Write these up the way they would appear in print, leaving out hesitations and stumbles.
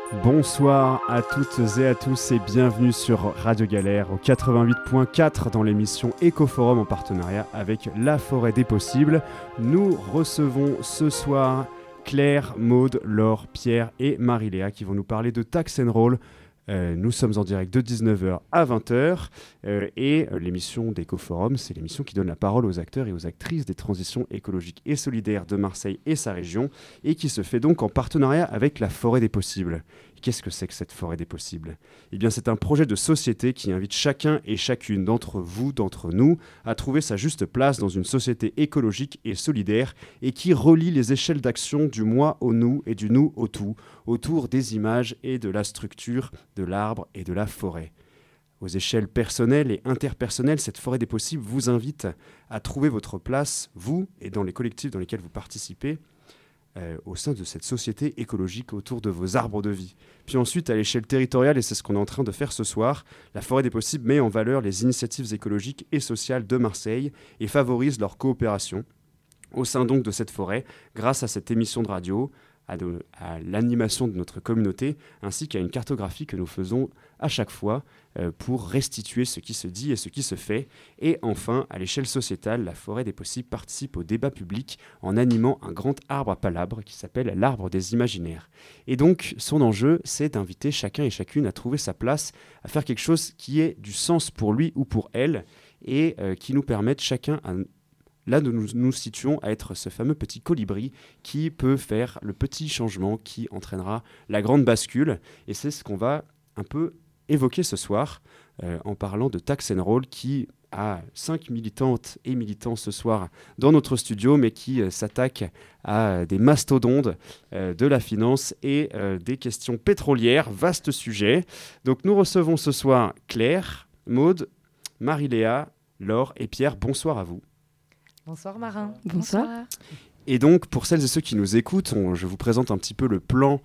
Bonsoir à toutes et à tous et bienvenue sur Radio Galère au 88.4 dans l'émission Écoforum en partenariat avec La Forêt des Possibles. Nous recevons ce soir Claire, Maude, Laure, Pierre et Marie-Léa qui vont nous parler de Tax and Roll. Nous sommes en direct de 19h à 20h et l'émission d'Écoforum, c'est l'émission qui donne la parole aux acteurs et aux actrices des transitions écologiques et solidaires de Marseille et sa région et qui se fait donc en partenariat avec la Forêt des Possibles. Qu'est-ce que c'est que cette Forêt des Possibles ? Eh bien, c'est un projet de société qui invite chacun et chacune d'entre vous, d'entre nous, à trouver sa juste place dans une société écologique et solidaire et qui relie les échelles d'action du moi au nous et du nous au tout, autour des images et de la structure de l'arbre et de la forêt. Aux échelles personnelles et interpersonnelles, cette Forêt des Possibles vous invite à trouver votre place, vous et dans les collectifs dans lesquels vous participez, au sein de cette société écologique autour de vos arbres de vie. Puis ensuite, à l'échelle territoriale, et c'est ce qu'on est en train de faire ce soir, la Forêt des Possibles met en valeur les initiatives écologiques et sociales de Marseille et favorise leur coopération au sein donc de cette forêt, grâce à cette émission de radio, à l'animation de notre communauté, ainsi qu'à une cartographie que nous faisons à chaque fois pour restituer ce qui se dit et ce qui se fait. Et enfin, à l'échelle sociétale, la Forêt des Possibles participe au débat public en animant un grand arbre à palabres qui s'appelle l'arbre des imaginaires. Et donc, son enjeu, c'est d'inviter chacun et chacune à trouver sa place, à faire quelque chose qui ait du sens pour lui ou pour elle, et qui nous permette chacun là, nous nous situons à être ce fameux petit colibri qui peut faire le petit changement qui entraînera la grande bascule. Et c'est ce qu'on va un peu évoquer ce soir en parlant de Tax and Roll qui a 5 militantes et militants ce soir dans notre studio, mais qui s'attaque à des mastodontes de la finance et des questions pétrolières. Vaste sujet. Donc nous recevons ce soir Claire, Maude, Marie-Léa, Laure et Pierre. Bonsoir à vous. Bonsoir Marin. Bonsoir. Et donc, pour celles et ceux qui nous écoutent, je vous présente un petit peu le plan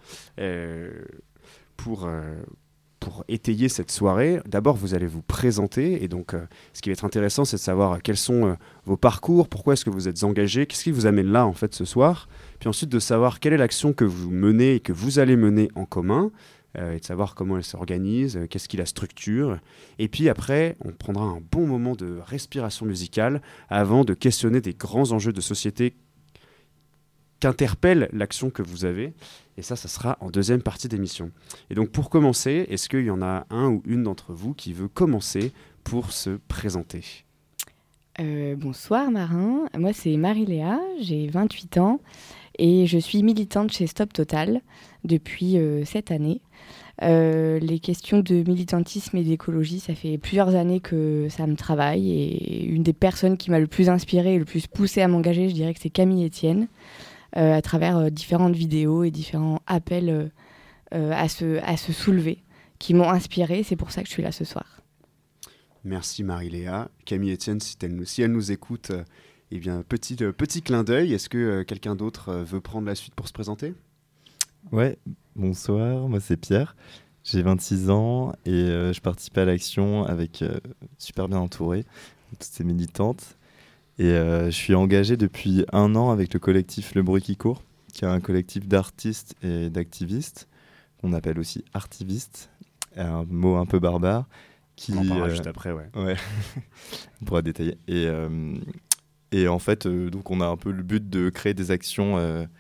pour étayer cette soirée. D'abord, vous allez vous présenter. Et donc, ce qui va être intéressant, c'est de savoir quels sont vos parcours, pourquoi est-ce que vous êtes engagés, qu'est-ce qui vous amène là, en fait, ce soir. Puis ensuite, de savoir quelle est l'action que vous menez et que vous allez mener en commun. Et de savoir comment elle s'organise, qu'est-ce qui la structure. Et puis après, on prendra un bon moment de respiration musicale avant de questionner des grands enjeux de société qu'interpelle l'action que vous avez. Et ça sera en deuxième partie d'émission. Et donc pour commencer, est-ce qu'il y en a un ou une d'entre vous qui veut commencer pour se présenter ? Bonsoir Marin, moi c'est Marie-Léa, j'ai 28 ans et je suis militante chez Stop Total depuis cette année. Les questions de militantisme et d'écologie, ça fait plusieurs années que ça me travaille et une des personnes qui m'a le plus inspirée et le plus poussée à m'engager, je dirais que c'est Camille Etienne, à travers différentes vidéos et différents appels à se soulever qui m'ont inspirée. C'est pour ça que je suis là ce soir. Merci Marie-Léa. Camille Etienne, si elle nous écoute, eh bien, petit clin d'œil. Est-ce que quelqu'un d'autre veut prendre la suite pour se présenter ? Ouais, bonsoir, moi c'est Pierre, j'ai 26 ans et je participe à l'action avec super bien entouré, toutes ces militantes. Et je suis engagé depuis 1 an avec le collectif Le Bruit qui court, qui est un collectif d'artistes et d'activistes, qu'on appelle aussi artivistes, un mot un peu barbare. On en parlera juste après, ouais. Ouais, on pourra détailler. Et en fait, donc on a un peu le but de créer des actions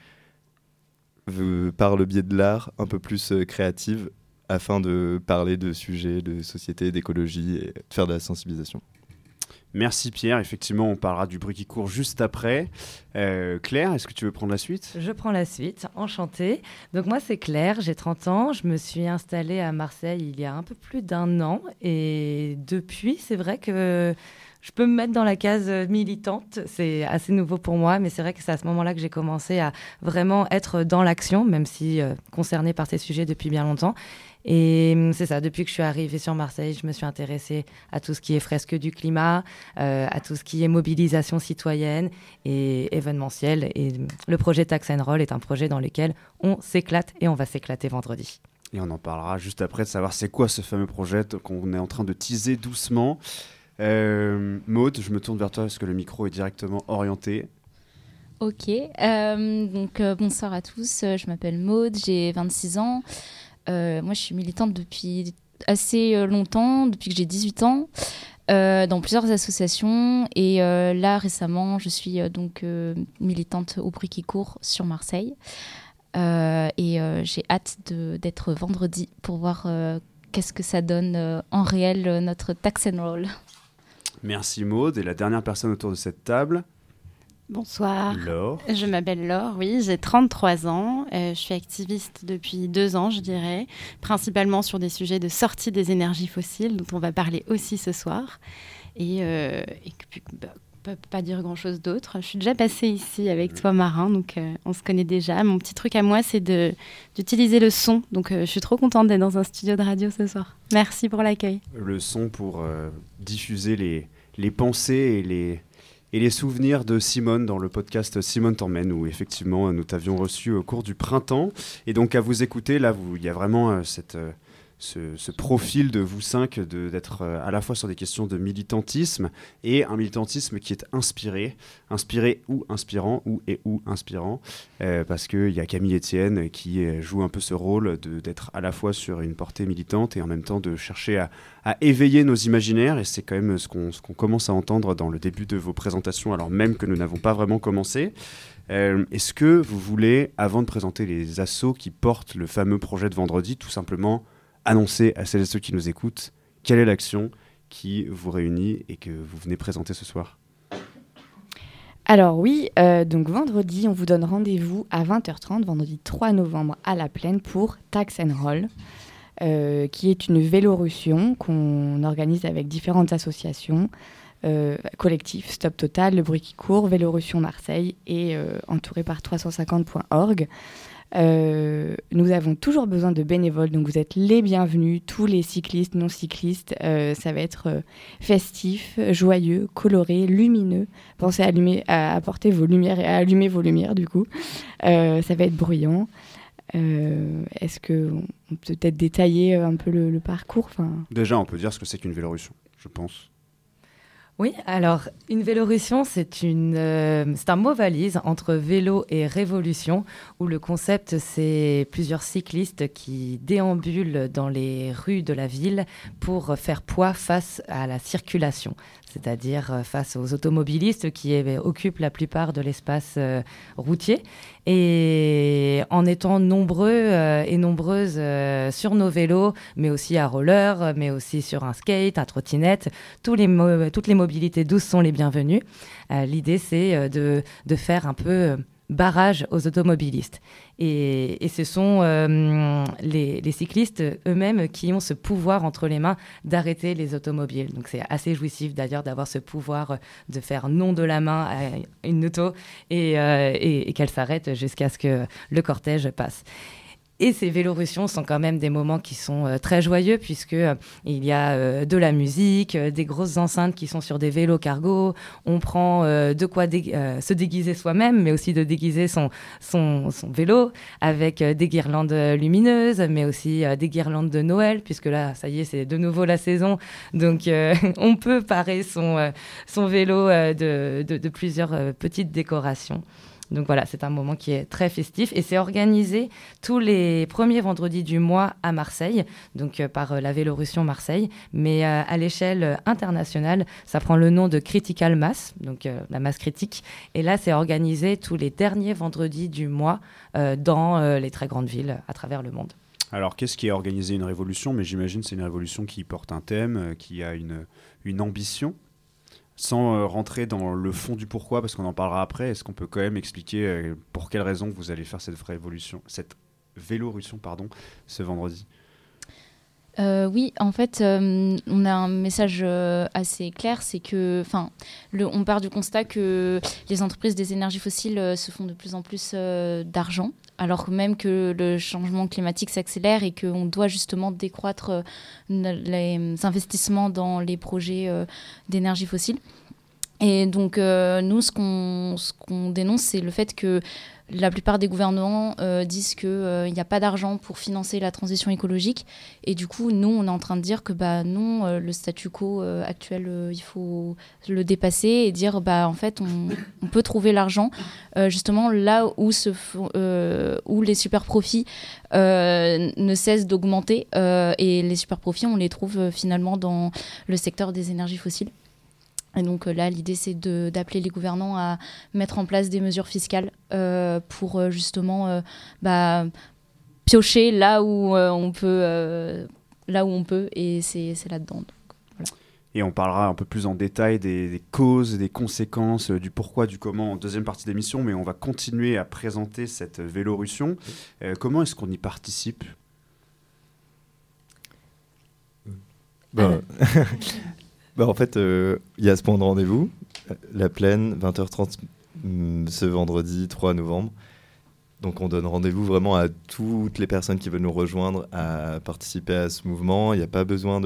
par le biais de l'art un peu plus créative afin de parler de sujets de société, d'écologie et de faire de la sensibilisation. Merci Pierre, effectivement on parlera du bruit qui court juste après. Claire, est-ce que tu veux prendre la suite ? Je prends la suite, enchantée. Donc moi c'est Claire, j'ai 30 ans, je me suis installée à Marseille il y a un peu plus d'1 an et depuis c'est vrai que je peux me mettre dans la case militante, c'est assez nouveau pour moi, mais c'est vrai que c'est à ce moment-là que j'ai commencé à vraiment être dans l'action, même si concernée par ces sujets depuis bien longtemps. Et c'est ça, depuis que je suis arrivée sur Marseille, je me suis intéressée à tout ce qui est fresque du climat, à tout ce qui est mobilisation citoyenne et événementielle. Et le projet Tax and Roll est un projet dans lequel on s'éclate et on va s'éclater vendredi. Et on en parlera juste après de savoir c'est quoi ce fameux projet qu'on est en train de teaser doucement. Maude, je me tourne vers toi parce que le micro est directement orienté. Ok, bonsoir à tous, je m'appelle Maude, j'ai 26 ans. Moi, je suis militante depuis assez longtemps, depuis que j'ai 18 ans, dans plusieurs associations. Et là, récemment, je suis donc militante au Bruit qui court sur Marseille. Et j'ai hâte d'être vendredi pour voir qu'est-ce que ça donne en réel, notre tax and roll. Merci Maud. Et la dernière personne autour de cette table, Bonsoir. Laure. Je m'appelle Laure, oui, j'ai 33 ans. Je suis activiste depuis 2 ans, je dirais, principalement sur des sujets de sortie des énergies fossiles, dont on va parler aussi ce soir. Et pas dire grand-chose d'autre. Je suis déjà passée ici avec toi, Marin, donc on se connaît déjà. Mon petit truc à moi, c'est d'utiliser le son. Donc je suis trop contente d'être dans un studio de radio ce soir. Merci pour l'accueil. Le son pour diffuser les pensées et les souvenirs de Simone dans le podcast Simone t'emmène, où effectivement nous t'avions reçu au cours du printemps. Et donc à vous écouter, là, il y a vraiment ce profil de vous cinq d'être à la fois sur des questions de militantisme et un militantisme qui est inspiré ou inspirant, ou inspirant, parce qu'il y a Camille Etienne qui joue un peu ce rôle d'être à la fois sur une portée militante et en même temps de chercher à éveiller nos imaginaires, et c'est quand même ce qu'on commence à entendre dans le début de vos présentations, alors même que nous n'avons pas vraiment commencé. Est-ce que vous voulez, avant de présenter les assos qui portent le fameux projet de vendredi, tout simplement annoncer à celles et ceux qui nous écoutent quelle est l'action qui vous réunit et que vous venez présenter ce soir? Alors oui, donc vendredi, on vous donne rendez-vous à 20h30, vendredi 3 novembre à La Plaine pour Tax and Roll, qui est une vélorussion qu'on organise avec différentes associations, collectifs, Stop Total, Le Bruit qui court, Vélorussion Marseille et entouré par 350.org. Nous avons toujours besoin de bénévoles, donc vous êtes les bienvenus, tous les cyclistes, non-cyclistes. Ça va être festif, joyeux, coloré, lumineux. Pensez à apporter vos lumières et à allumer vos lumières du coup. Ça va être bruyant. Est-ce qu'on peut peut-être détailler un peu le parcours? Déjà, on peut dire ce que c'est qu'une vélorussion, je pense. Oui, alors une vélorussion, c'est un mot valise entre vélo et révolution, où le concept, c'est plusieurs cyclistes qui déambulent dans les rues de la ville pour faire poids face à la circulation, c'est-à-dire face aux automobilistes qui occupent la plupart de l'espace routier. Et en étant nombreux et nombreuses sur nos vélos, mais aussi à roller, mais aussi sur un skate, un trottinette, toutes les mobilités douces sont les bienvenues. L'idée, c'est de faire un peu barrage aux automobilistes. Et ce sont les cyclistes eux-mêmes qui ont ce pouvoir entre les mains d'arrêter les automobiles. Donc c'est assez jouissif d'ailleurs d'avoir ce pouvoir de faire non de la main à une auto et qu'elle s'arrête jusqu'à ce que le cortège passe. Et ces vélorussions sont quand même des moments qui sont très joyeux, puisqu'il y a de la musique, des grosses enceintes qui sont sur des vélos cargo. On prend de quoi se déguiser soi-même, mais aussi de déguiser son vélo avec des guirlandes lumineuses, mais aussi des guirlandes de Noël, puisque là, ça y est, c'est de nouveau la saison. Donc, on peut parer son vélo de plusieurs petites décorations. Donc voilà, c'est un moment qui est très festif et c'est organisé tous les premiers vendredis du mois à Marseille, donc par la Vélorussion Marseille, mais à l'échelle internationale, ça prend le nom de Critical Mass, donc la masse critique. Et là, c'est organisé tous les derniers vendredis du mois dans les très grandes villes à travers le monde. Alors, qu'est-ce qui est organisé une révolution? Mais j'imagine que c'est une révolution qui porte un thème, qui a une ambition. Sans rentrer dans le fond du pourquoi, parce qu'on en parlera après, est-ce qu'on peut quand même expliquer pour quelles raisons vous allez faire cette vélorussion, ce vendredi? Oui, en fait, on a un message assez clair, c'est que, on part du constat que les entreprises des énergies fossiles se font de plus en plus d'argent, alors même que le changement climatique s'accélère et qu'on doit justement décroître les investissements dans les projets d'énergie fossile. Et donc, nous, ce qu'on dénonce, c'est le fait que la plupart des gouvernements disent qu'il n'y a pas d'argent pour financer la transition écologique. Et du coup, nous, on est en train de dire que non, le statu quo actuel, il faut le dépasser et dire, en fait, on peut trouver l'argent justement là où, où les super profits ne cessent d'augmenter. Et les super profits, on les trouve finalement dans le secteur des énergies fossiles. Et donc là, l'idée, c'est d'appeler les gouvernants à mettre en place des mesures fiscales pour justement piocher là où on peut, et c'est là-dedans. Donc, voilà. Et on parlera un peu plus en détail des causes, des conséquences, du pourquoi, du comment en deuxième partie d'émission, mais on va continuer à présenter cette Vélorussion. Comment est-ce qu'on y participe ? En fait, il y a ce point de rendez-vous, la plaine, 20h30 ce vendredi 3 novembre. Donc on donne rendez-vous vraiment à toutes les personnes qui veulent nous rejoindre à participer à ce mouvement. Il n'y a pas besoin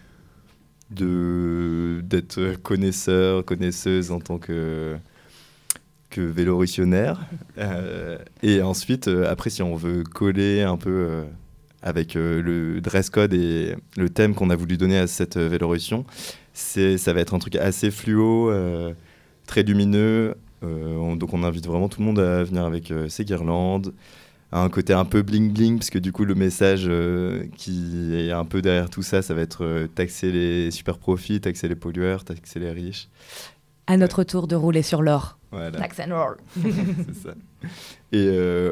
d'être connaisseur, connaisseuse en tant que vélorussionnaire. Et ensuite, après, si on veut coller un peu avec le dress code et le thème qu'on a voulu donner à cette Vélorussion, ça va être un truc assez fluo, très lumineux. Donc on invite vraiment tout le monde à venir avec ses guirlandes, à un côté un peu bling-bling, parce que du coup le message qui est un peu derrière tout ça, ça va être taxer les super profits, taxer les pollueurs, taxer les riches. À notre tour de rouler sur l'or. Voilà. Tax and roll. C'est ça. Et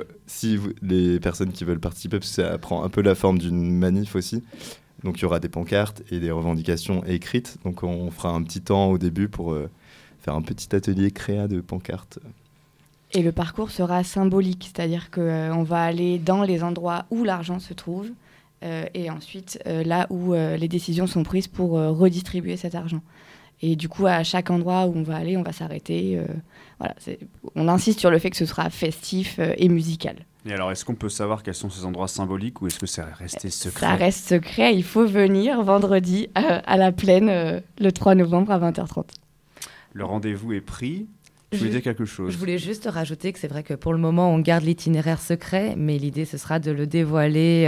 les personnes qui veulent participer, parce que ça prend un peu la forme d'une manif aussi, donc il y aura des pancartes et des revendications écrites. Donc on fera un petit temps au début pour faire un petit atelier créa de pancartes. Et le parcours sera symbolique, c'est-à-dire qu'on va aller dans les endroits où l'argent se trouve et ensuite là où les décisions sont prises pour redistribuer cet argent. Et du coup, à chaque endroit où on va aller, on va s'arrêter. Voilà, on insiste sur le fait que ce sera festif et musical. Et alors, est-ce qu'on peut savoir quels sont ces endroits symboliques ou est-ce que c'est resté secret ? Ça reste secret, il faut venir vendredi à la plaine le 3 novembre à 20h30. Le rendez-vous est pris. Tu voulais dire quelque chose ? Je voulais juste rajouter que c'est vrai que pour le moment, on garde l'itinéraire secret, mais l'idée, ce sera de le dévoiler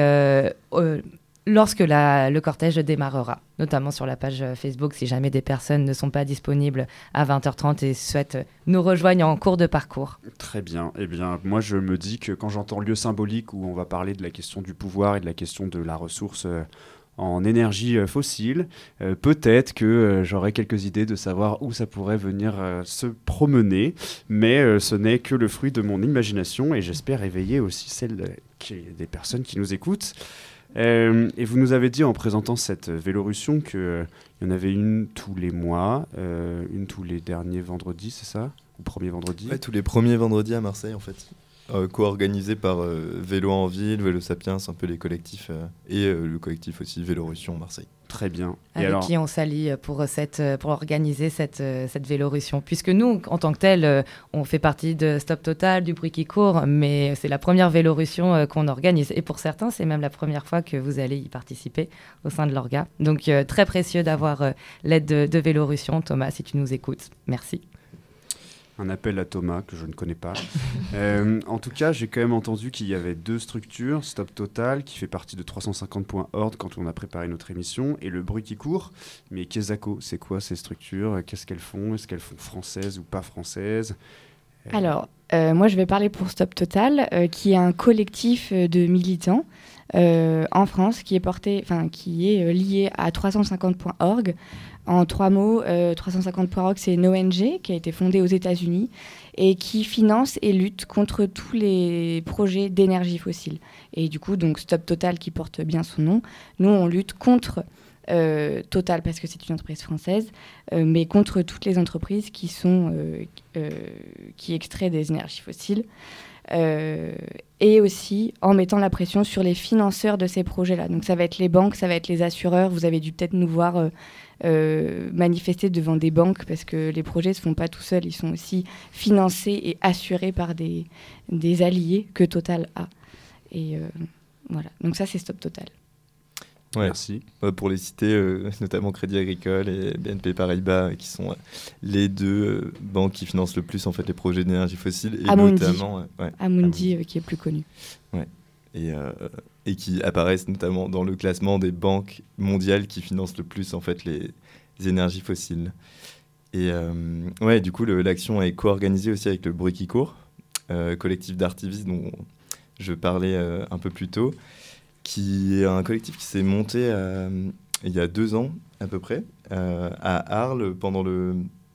lorsque le cortège démarrera, notamment sur la page Facebook, si jamais des personnes ne sont pas disponibles à 20h30 et souhaitent nous rejoindre en cours de parcours. Très bien. Eh bien, moi, je me dis que quand j'entends lieu symbolique où on va parler de la question du pouvoir et de la question de la ressource en énergie fossile, peut-être que j'aurai quelques idées de savoir où ça pourrait venir se promener, mais ce n'est que le fruit de mon imagination et j'espère éveiller aussi celle des personnes qui nous écoutent. Et vous nous avez dit en présentant cette Vélorussion qu'il y en avait une tous les mois, une tous les derniers vendredis, c'est ça ? Ou premier vendredi ? Ouais, tous les premiers vendredis à Marseille en fait. Co-organisé par Vélo en Ville, Vélo Sapiens, un peu les collectifs, et le collectif aussi Vélorussion Marseille. Très bien. Avec qui on s'allie pour organiser cette Vélorussion. Puisque nous, en tant que tel, on fait partie de Stop Total, du bruit qui court, mais c'est la première Vélorussion qu'on organise. Et pour certains, c'est même la première fois que vous allez y participer au sein de l'orga. Donc très précieux d'avoir l'aide de Vélorussion. Thomas, si tu nous écoutes, merci. Un appel à Thomas que je ne connais pas. En tout cas, j'ai quand même entendu qu'il y avait deux structures, Stop Total, qui fait partie de 350.org quand on a préparé notre émission, et le bruit qui court. Mais Kezako, c'est quoi ces structures ? Qu'est-ce qu'elles font ? Est-ce qu'elles font françaises ou pas françaises ? Alors, moi, je vais parler pour Stop Total, qui est un collectif de militants en France qui est lié à 350.org. En 3 mots, 350.org, c'est une ONG qui a été fondée aux États-Unis et qui finance et lutte contre tous les projets d'énergie fossile. Et du coup, donc Stop Total, qui porte bien son nom, nous, on lutte contre Total parce que c'est une entreprise française, mais contre toutes les entreprises qui extraient des énergies fossiles. Et aussi en mettant la pression sur les financeurs de ces projets-là. Donc ça va être les banques, ça va être les assureurs. Vous avez dû peut-être nous voir manifester devant des banques parce que les projets ne se font pas tout seuls. Ils sont aussi financés et assurés par des alliés que Total a. Et voilà, donc ça c'est Stop Total. Ouais. Merci. Pour les citer, notamment Crédit Agricole et BNP Paribas, qui sont les deux banques qui financent le plus en fait les projets d'énergie fossile. Et Amundi. notamment, Amundi, qui est plus connu. Ouais. Et qui apparaissent notamment dans le classement des banques mondiales qui financent le plus en fait les énergies fossiles. Et du coup, l'action est co-organisée aussi avec le Bruit qui court, collectif d'artivistes dont je parlais un peu plus tôt, qui est un collectif qui s'est monté il y a 2 ans à peu près, à Arles, pendant le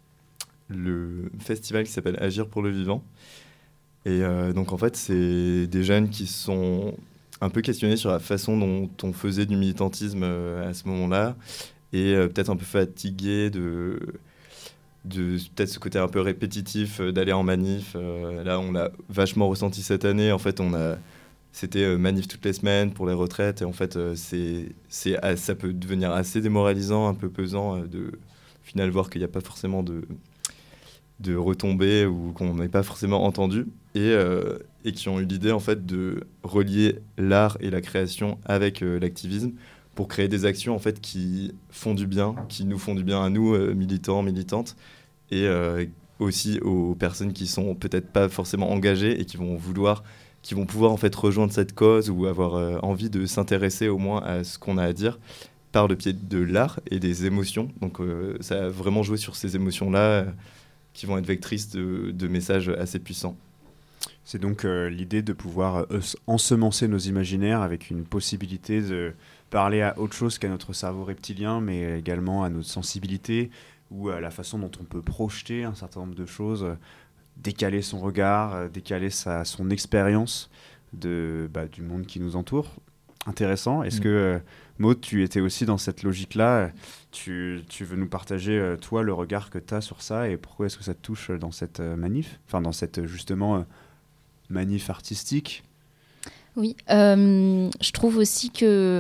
festival qui s'appelle Agir pour le vivant. Et donc en fait, c'est des jeunes qui sont un peu questionnés sur la façon dont on faisait du militantisme à ce moment-là, et peut-être un peu fatigués de peut-être ce côté un peu répétitif d'aller en manif. Là, on l'a vachement ressenti cette année. En fait, c'était manif toutes les semaines pour les retraites. Et en fait, ça peut devenir assez démoralisant, un peu pesant de au final voir qu'il n'y a pas forcément de retombées ou qu'on n'est pas forcément entendu. Et qui ont eu l'idée en fait de relier l'art et la création avec l'activisme pour créer des actions en fait qui font du bien, qui nous font du bien à nous, militants, militantes, et aussi aux personnes qui sont peut-être pas forcément engagées et qui vont pouvoir en fait rejoindre cette cause ou avoir envie de s'intéresser au moins à ce qu'on a à dire par le biais de l'art et des émotions. Donc ça a vraiment joué sur ces émotions-là qui vont être vectrices de messages assez puissants. C'est donc l'idée de pouvoir ensemencer nos imaginaires avec une possibilité de parler à autre chose qu'à notre cerveau reptilien, mais également à notre sensibilité ou à la façon dont on peut projeter un certain nombre de choses, décaler son regard, décaler son expérience du monde qui nous entoure. Intéressant. Est-ce que, Maud, tu étais aussi dans cette logique-là ? Tu veux nous partager, toi, le regard que tu as sur ça et pourquoi est-ce que ça te touche dans cette manif ? Enfin, dans cette, justement, manif artistique ? Oui, je trouve aussi que...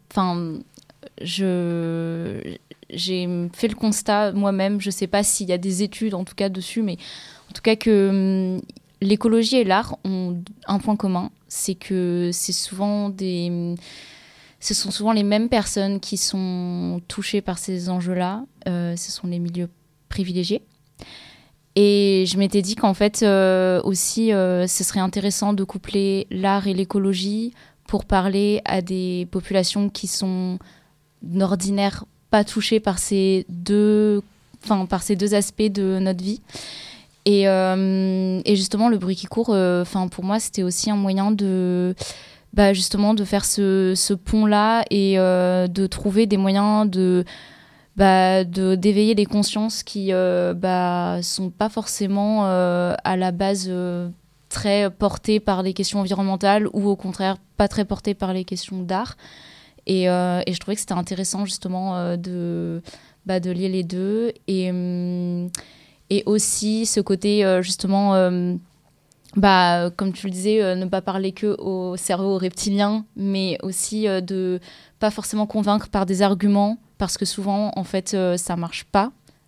j'ai fait le constat moi-même, je ne sais pas s'il y a des études en tout cas dessus, mais en tout cas que l'écologie et l'art ont un point commun, c'est que ce sont souvent les mêmes personnes qui sont touchées par ces enjeux-là, ce sont les milieux privilégiés. Et je m'étais dit qu'en fait aussi ce serait intéressant de coupler l'art et l'écologie pour parler à des populations qui sont d'ordinaire pas touchées par ces deux aspects de notre vie. Et justement, le Bruit qui court, pour moi, c'était aussi un moyen de faire ce pont-là et de trouver des moyens d'éveiller des consciences qui sont pas forcément à la base très portées par les questions environnementales ou au contraire pas très portées par les questions d'art. Et je trouvais que c'était intéressant justement de lier les deux et aussi ce côté justement comme tu le disais, ne pas parler que au cerveau reptilien, mais aussi de pas forcément convaincre par des arguments, parce que souvent en fait ça marche pas.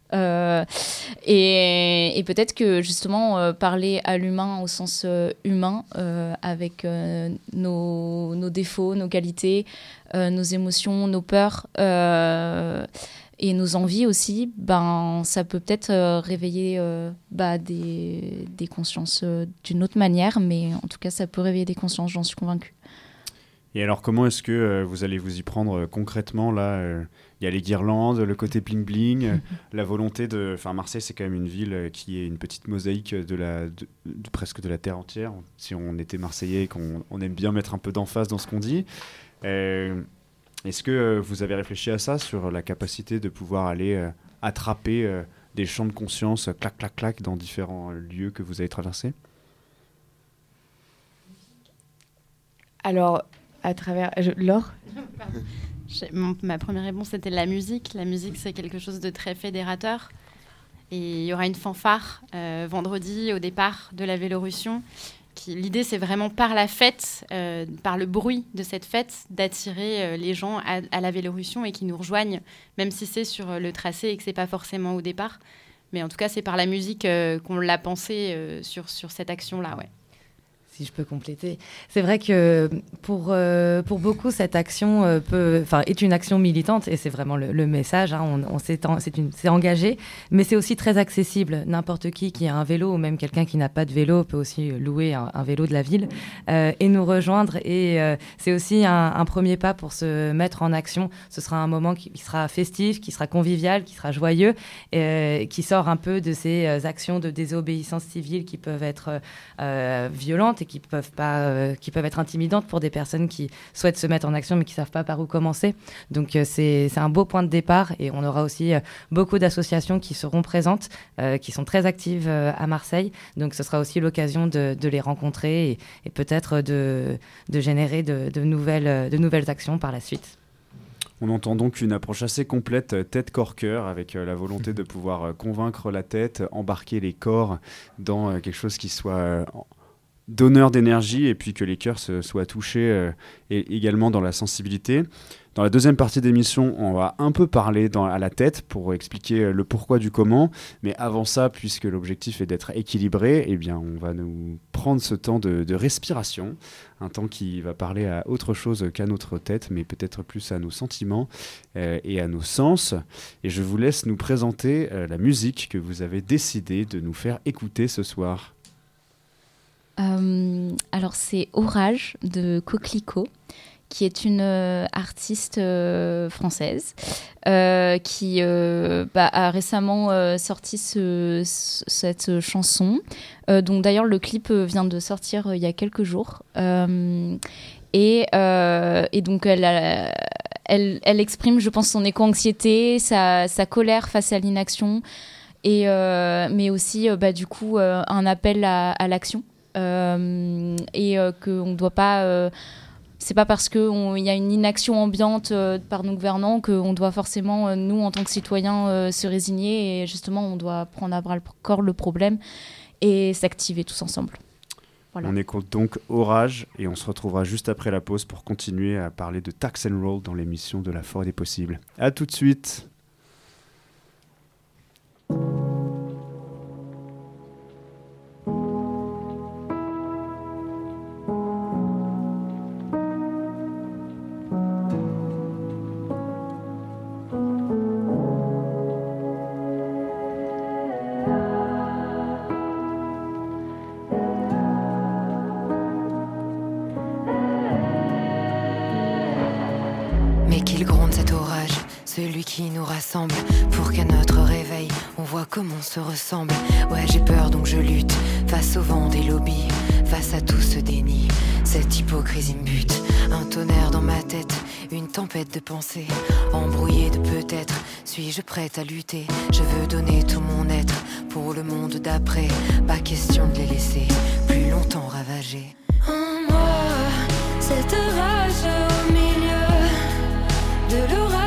Et peut-être que justement parler à l'humain au sens humain avec nos défauts, nos qualités, nos émotions, nos peurs et nos envies aussi, ça peut peut-être réveiller des consciences d'une autre manière, mais en tout cas ça peut réveiller des consciences, j'en suis convaincue. Et alors comment est-ce que vous allez vous y prendre concrètement là il y a les guirlandes, le côté bling-bling, la volonté de... Enfin, Marseille, c'est quand même une ville qui est une petite mosaïque presque de la terre entière. Si on était Marseillais et qu'on aime bien mettre un peu d'emphase dans ce qu'on dit. Est-ce que vous avez réfléchi à ça, sur la capacité de pouvoir aller attraper des champs de conscience, clac, clac, clac, dans différents lieux que vous avez traversés ? Alors, à travers... Laure ? Ma première réponse, c'était la musique. La musique, c'est quelque chose de très fédérateur. Et il y aura une fanfare vendredi au départ de la Vélorussion. L'idée, c'est vraiment par la fête, par le bruit de cette fête, d'attirer les gens à la Vélorussion et qui nous rejoignent, même si c'est sur le tracé et que ce n'est pas forcément au départ. Mais en tout cas, c'est par la musique qu'on l'a pensé sur cette action-là. Ouais. Si je peux compléter. C'est vrai que pour beaucoup, cette action est une action militante et c'est vraiment le message. Hein, c'est engagé, mais c'est aussi très accessible. N'importe qui a un vélo ou même quelqu'un qui n'a pas de vélo peut aussi louer un vélo de la ville et nous rejoindre. Et c'est aussi un premier pas pour se mettre en action. Ce sera un moment qui sera festif, qui sera convivial, qui sera joyeux, qui sort un peu de ces actions de désobéissance civile qui peuvent être violentes et qui peuvent être intimidantes pour des personnes qui souhaitent se mettre en action mais qui ne savent pas par où commencer. Donc c'est un beau point de départ et on aura aussi beaucoup d'associations qui seront présentes, qui sont très actives à Marseille. Donc ce sera aussi l'occasion de les rencontrer et peut-être de générer de nouvelles actions par la suite. On entend donc une approche assez complète, tête-corps-cœur, avec la volonté de pouvoir convaincre la tête, embarquer les corps dans quelque chose qui soit donneur d'énergie et puis que les cœurs soient touchés et également dans la sensibilité. Dans la deuxième partie d'émission, on va un peu parler à la tête pour expliquer le pourquoi du comment. Mais avant ça, puisque l'objectif est d'être équilibré, eh bien, on va nous prendre ce temps de respiration. Un temps qui va parler à autre chose qu'à notre tête, mais peut-être plus à nos sentiments et à nos sens. Et je vous laisse nous présenter la musique que vous avez décidé de nous faire écouter ce soir. Alors, c'est Orage de Coquelicot, qui est une artiste française qui a récemment sorti cette chanson, dont d'ailleurs le clip vient de sortir il y a quelques jours. Et donc elle exprime, je pense, son éco-anxiété, sa colère face à l'inaction, mais aussi du coup un appel à l'action. Et qu'on ne doit pas... c'est pas parce qu'il y a une inaction ambiante par nos gouvernants qu'on doit forcément, nous, en tant que citoyens, se résigner. Et justement, on doit prendre à bras le corps le problème et s'activer tous ensemble. Voilà. On écoute donc Orage et on se retrouvera juste après la pause pour continuer à parler de Tax and Roll dans l'émission de la Forêt des Possibles. À tout de suite. Celui qui nous rassemble pour qu'à notre réveil on voit comment on se ressemble. Ouais, j'ai peur donc je lutte face au vent des lobbies, face à tout ce déni. Cette hypocrisie me bute, un tonnerre dans ma tête, une tempête de pensées, embrouillée de peut-être. Suis-je prête à lutter? Je veux donner tout mon être pour le monde d'après. Pas question de les laisser plus longtemps ravager. En moi, cette rage au milieu de l'orage.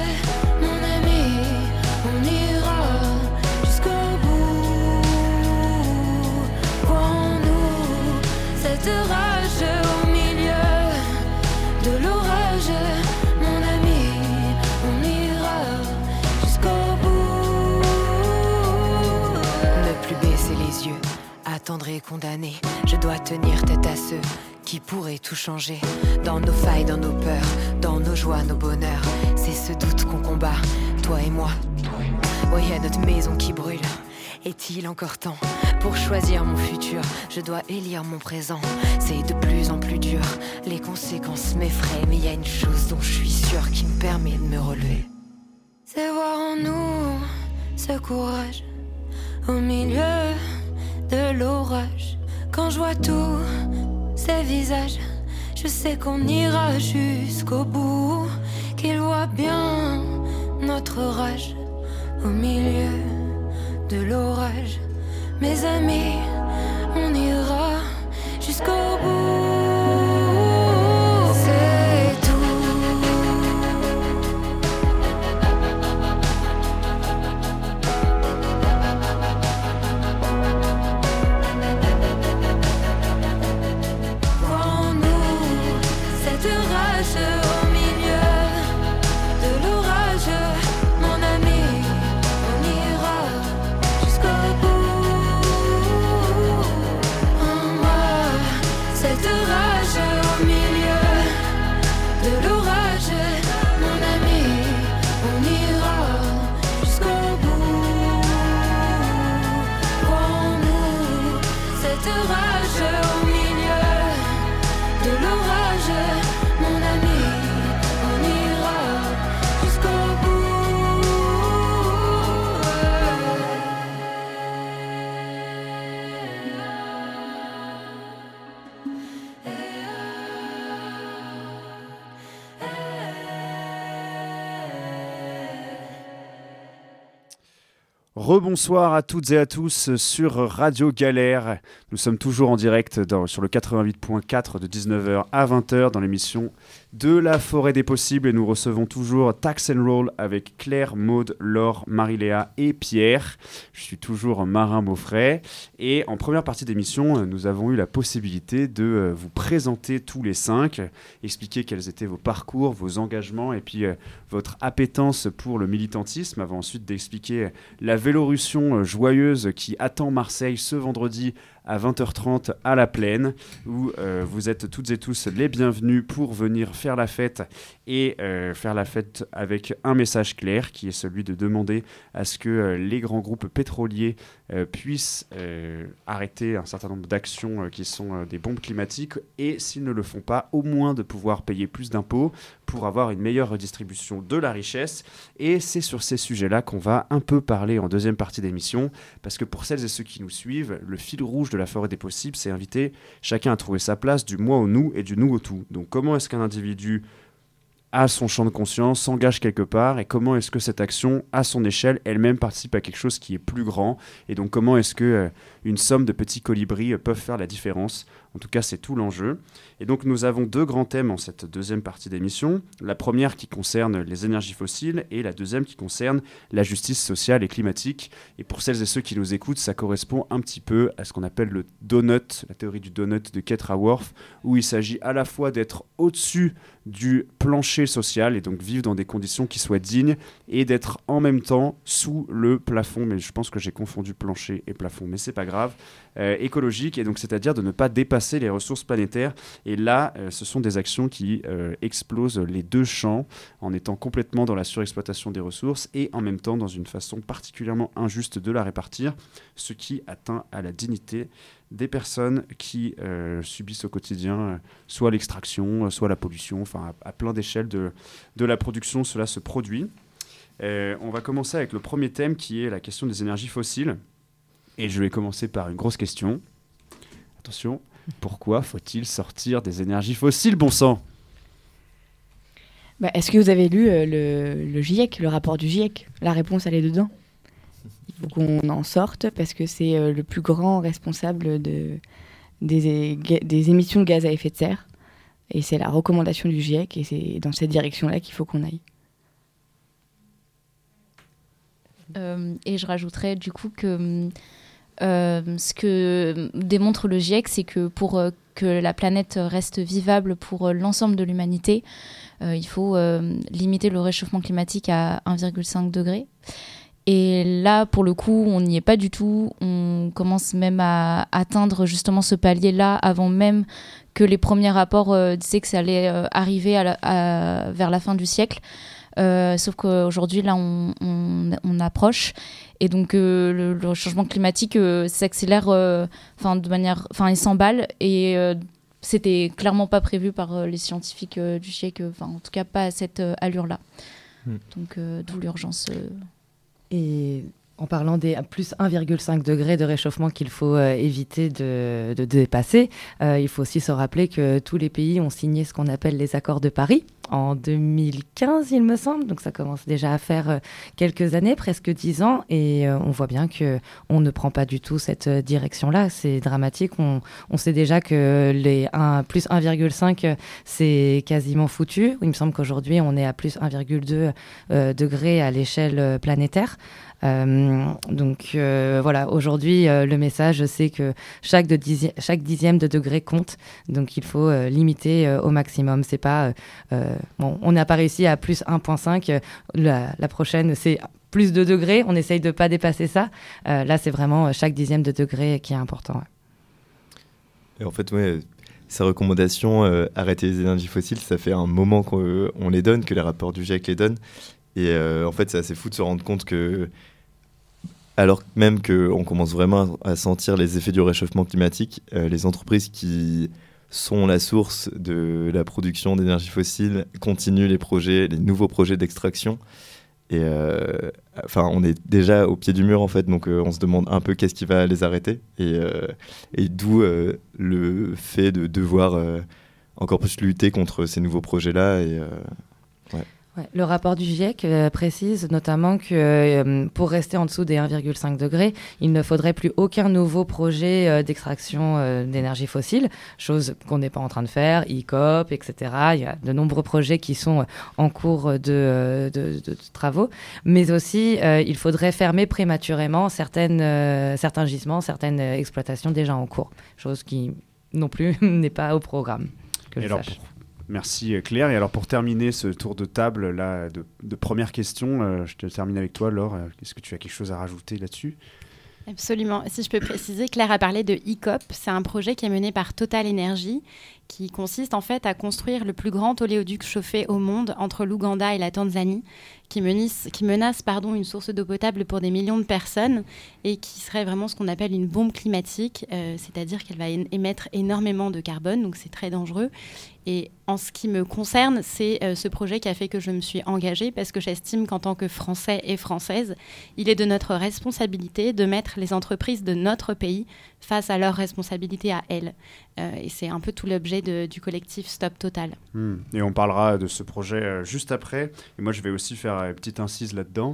Attendre et condamner, je dois tenir tête à ceux qui pourraient tout changer. Dans nos failles, dans nos peurs, dans nos joies, nos bonheurs, c'est ce doute qu'on combat, toi et moi. Ouais, y a notre maison qui brûle. Est-il encore temps pour choisir mon futur? Je dois élire mon présent, c'est de plus en plus dur. Les conséquences m'effraient, mais y a une chose dont je suis sûre qui me permet de me relever. C'est voir en nous ce courage au milieu de l'orage. Quand je vois tous ces visages, je sais qu'on ira jusqu'au bout. Qu'ils voient bien notre rage au milieu de l'orage. Mes amis, on ira jusqu'au bout. C'est tout. Rebonsoir à toutes et à tous sur Radio Galère. Nous sommes toujours en direct sur le 88.4 de 19h à 20h dans l'émission de la forêt des possibles et nous recevons toujours Tax and Roll avec Claire, Maude, Laure, Marie-Léa et Pierre. Je suis toujours Marin Beaufray et en première partie d'émission, nous avons eu la possibilité de vous présenter tous les 5, expliquer quels étaient vos parcours, vos engagements et puis votre appétence pour le militantisme avant ensuite d'expliquer la Vélorussion joyeuse qui attend Marseille ce vendredi à 20h30 à la Plaine, où vous êtes toutes et tous les bienvenus pour venir faire la fête et faire la fête avec un message clair qui est celui de demander à ce que les grands groupes pétroliers puissent arrêter un certain nombre d'actions qui sont des bombes climatiques et s'ils ne le font pas, au moins de pouvoir payer plus d'impôts pour avoir une meilleure redistribution de la richesse. Et c'est sur ces sujets-là qu'on va un peu parler en deuxième partie d'émission, parce que pour celles et ceux qui nous suivent, le fil rouge de la forêt des possibles, c'est inviter chacun à trouver sa place du moi au nous et du nous au tout. Donc comment est-ce qu'un individu a son champ de conscience, s'engage quelque part, et comment est-ce que cette action, à son échelle, elle-même participe à quelque chose qui est plus grand, et donc comment est-ce que une somme de petits colibris peuvent faire la différence. En tout cas, c'est tout l'enjeu. Et donc, nous avons 2 grands thèmes en cette deuxième partie d'émission. La première qui concerne les énergies fossiles et la deuxième qui concerne la justice sociale et climatique. Et pour celles et ceux qui nous écoutent, ça correspond un petit peu à ce qu'on appelle le donut, la théorie du donut de Kate Raworth, où il s'agit à la fois d'être au-dessus du plancher social et donc vivre dans des conditions qui soient dignes et d'être en même temps sous le plafond, mais je pense que j'ai confondu plancher et plafond, mais c'est pas grave, écologique, et donc c'est-à-dire de ne pas dépasser les ressources planétaires. Et là, ce sont des actions qui explosent les 2 champs en étant complètement dans la surexploitation des ressources et en même temps dans une façon particulièrement injuste de la répartir, ce qui atteint à la dignité des personnes qui subissent au quotidien soit l'extraction, soit la pollution, enfin à plein d'échelles de la production, cela se produit. On va commencer avec le premier thème qui est la question des énergies fossiles. Et je vais commencer par une grosse question. Attention, pourquoi faut-il sortir des énergies fossiles, bon sang ? Est-ce que vous avez lu le GIEC, le rapport du GIEC ? La réponse, elle est dedans. Il faut qu'on en sorte parce que c'est le plus grand responsable des émissions de gaz à effet de serre. Et c'est la recommandation du GIEC et c'est dans cette direction-là qu'il faut qu'on aille. Et je rajouterais du coup que ce que démontre le GIEC, c'est que pour que la planète reste vivable pour l'ensemble de l'humanité, il faut limiter le réchauffement climatique à 1,5 degré. Et là, pour le coup, on n'y est pas du tout. On commence même à atteindre justement ce palier-là avant même que les premiers rapports disaient que ça allait arriver vers la fin du siècle. Sauf qu'aujourd'hui, là, on approche. Et donc, le changement climatique s'accélère il s'emballe. Et c'était clairement pas prévu par les scientifiques du GIEC, en tout cas pas à cette allure-là. Donc, d'où l'urgence. Et en parlant des plus 1,5 degrés de réchauffement qu'il faut éviter de dépasser, il faut aussi se rappeler que tous les pays ont signé ce qu'on appelle les accords de Paris en 2015, il me semble. Donc ça commence déjà à faire quelques années, presque 10 ans. Et on voit bien qu'on ne prend pas du tout cette direction-là. C'est dramatique. On sait déjà que les plus 1,5, c'est quasiment foutu. Il me semble qu'aujourd'hui, on est à plus 1,2 degrés à l'échelle planétaire. Donc voilà, aujourd'hui le message c'est que chaque dixième de degré compte, donc il faut limiter au maximum. C'est pas on n'a pas réussi à plus 1,5, la prochaine c'est plus 2 degrés, on essaye de pas dépasser ça. Là c'est vraiment chaque dixième de degré qui est important. Ouais. Et en fait ces recommandations, arrêter les énergies fossiles, ça fait un moment qu'on les donne, que les rapports du GIEC les donnent. Et en fait, c'est assez fou de se rendre compte que, alors même qu'on commence vraiment à sentir les effets du réchauffement climatique, les entreprises qui sont la source de la production d'énergie fossile continuent les nouveaux projets d'extraction. Et on est déjà au pied du mur, en fait, donc on se demande un peu qu'est-ce qui va les arrêter. Et d'où le fait de devoir encore plus lutter contre ces nouveaux projets-là. Ouais, le rapport du GIEC précise notamment que pour rester en dessous des 1,5 degrés, il ne faudrait plus aucun nouveau projet d'extraction d'énergie fossile, chose qu'on n'est pas en train de faire, ICOP, etc. Il y a de nombreux projets qui sont en cours de travaux, mais aussi il faudrait fermer prématurément certains gisements, certaines exploitations déjà en cours, chose qui non plus n'est pas au programme, que je sache. Merci Claire. Et alors pour terminer ce tour de table là, de première question, je te termine avec toi Laure. Est-ce que tu as quelque chose à rajouter là-dessus ? Absolument. Si je peux préciser, Claire a parlé de ICOP. C'est un projet qui est mené par Total Energy, qui consiste en fait à construire le plus grand oléoduc chauffé au monde entre l'Ouganda et la Tanzanie, qui menace une source d'eau potable pour des millions de personnes et qui serait vraiment ce qu'on appelle une bombe climatique, c'est-à-dire qu'elle va émettre énormément de carbone, donc c'est très dangereux. Et en ce qui me concerne, c'est ce projet qui a fait que je me suis engagée, parce que j'estime qu'en tant que Français et Françaises, il est de notre responsabilité de mettre les entreprises de notre pays face à leurs responsabilités à elles. Et c'est un peu tout l'objet du collectif Stop Total. Et on parlera de ce projet juste après. Et moi, je vais aussi faire une petite incise là-dedans,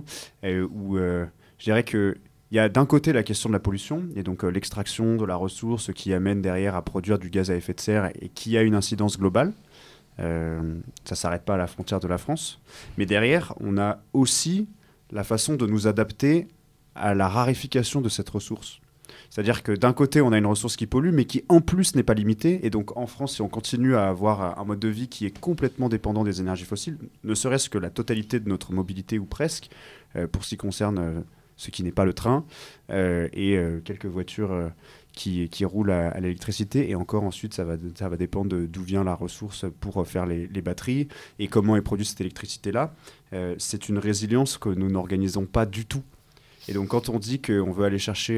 où je dirais qu'il y a d'un côté la question de la pollution, et donc l'extraction de la ressource qui amène derrière à produire du gaz à effet de serre et qui a une incidence globale. Ça ne s'arrête pas à la frontière de la France. Mais derrière, on a aussi la façon de nous adapter à la raréfication de cette ressource. C'est-à-dire que d'un côté, on a une ressource qui pollue, mais qui en plus n'est pas limitée. Et donc en France, si on continue à avoir un mode de vie qui est complètement dépendant des énergies fossiles, ne serait-ce que la totalité de notre mobilité ou presque, pour ce qui concerne ce qui n'est pas le train, et quelques voitures qui roulent à l'électricité. Et encore ensuite, ça va dépendre d'où vient la ressource pour faire les batteries et comment est produite cette électricité-là. C'est une résilience que nous n'organisons pas du tout. Et donc, quand on dit qu'on veut aller chercher,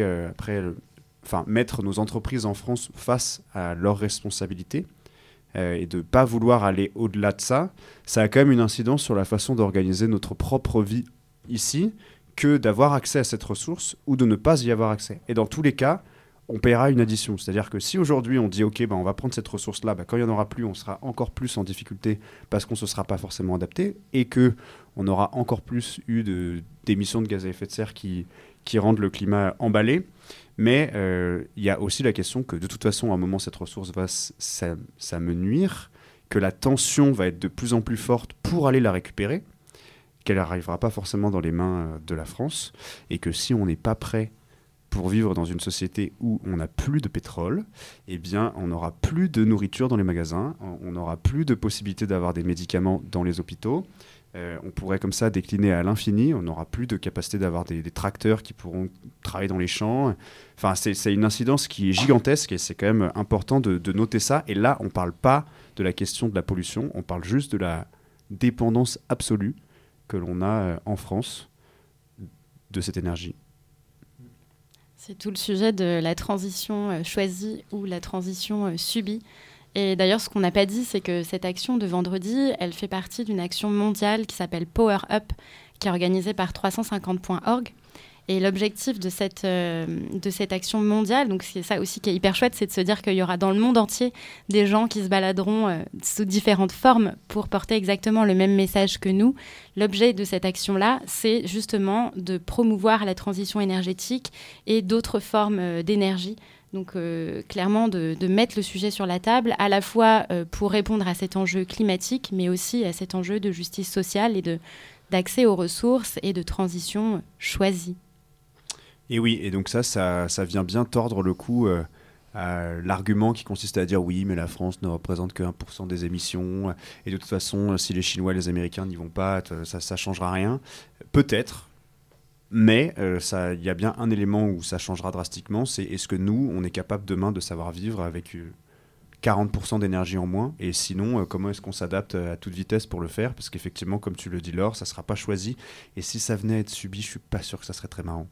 mettre nos entreprises en France face à leurs responsabilités et de ne pas vouloir aller au-delà de ça, ça a quand même une incidence sur la façon d'organiser notre propre vie ici, que d'avoir accès à cette ressource ou de ne pas y avoir accès. Et dans tous les cas, on paiera une addition. C'est-à-dire que si aujourd'hui on dit « Ok, on va prendre cette ressource-là », quand il n'y en aura plus, on sera encore plus en difficulté parce qu'on ne se sera pas forcément adapté et qu'on aura encore plus eu d'émissions de gaz à effet de serre qui rendent le climat emballé. Mais il y a aussi la question que de toute façon, à un moment, cette ressource va s'amenuire, que la tension va être de plus en plus forte pour aller la récupérer, qu'elle n'arrivera pas forcément dans les mains de la France, et que si on n'est pas prêt pour vivre dans une société où on n'a plus de pétrole, eh bien, on n'aura plus de nourriture dans les magasins, on n'aura plus de possibilité d'avoir des médicaments dans les hôpitaux. On pourrait comme ça décliner à l'infini, on n'aura plus de capacité d'avoir des tracteurs qui pourront travailler dans les champs. Enfin, c'est une incidence qui est gigantesque et c'est quand même important de noter ça. Et là, on ne parle pas de la question de la pollution, on parle juste de la dépendance absolue que l'on a en France de cette énergie. C'est tout le sujet de la transition choisie ou la transition subie. Et d'ailleurs, ce qu'on n'a pas dit, c'est que cette action de vendredi, elle fait partie d'une action mondiale qui s'appelle Power Up, qui est organisée par 350.org. Et l'objectif de cette action mondiale, donc c'est ça aussi qui est hyper chouette, c'est de se dire qu'il y aura dans le monde entier des gens qui se baladeront sous différentes formes pour porter exactement le même message que nous. L'objet de cette action-là, c'est justement de promouvoir la transition énergétique et d'autres formes d'énergie. Donc clairement de mettre le sujet sur la table, à la fois pour répondre à cet enjeu climatique, mais aussi à cet enjeu de justice sociale et d'accès aux ressources et de transition choisie. Et oui, et donc ça vient bien tordre le cou à l'argument qui consiste à dire oui, mais la France ne représente que 1% des émissions, et de toute façon, si les Chinois et les Américains n'y vont pas, ça ne changera rien. Peut-être, mais il y a bien un élément où ça changera drastiquement, c'est est-ce que nous, on est capable demain de savoir vivre avec 40% d'énergie en moins, et sinon, comment est-ce qu'on s'adapte à toute vitesse pour le faire ? Parce qu'effectivement, comme tu le dis Laure, ça ne sera pas choisi, et si ça venait à être subi, je ne suis pas sûr que ça serait très marrant.